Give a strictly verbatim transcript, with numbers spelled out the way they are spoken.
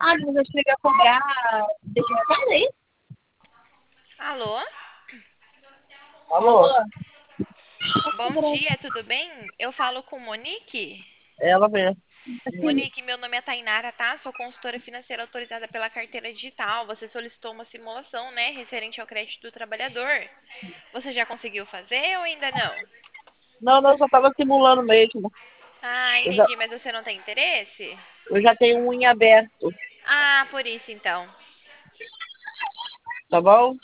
Ah, mas eu cheguei a cobrar. Deixa eu fazer. Alô? Alô? Bom dia, tudo bem? Eu falo com Monique. Ela mesmo. Monique, meu nome é Tainara, tá? Sou consultora financeira autorizada pela carteira digital. Você solicitou uma simulação, né, referente ao crédito do trabalhador. Você já conseguiu fazer ou ainda não? Não, não, eu só tava simulando mesmo. Ah, Eu já, entendi, mas você não tem interesse? eu já tenho um em aberto, Ah, por isso então. tá bom?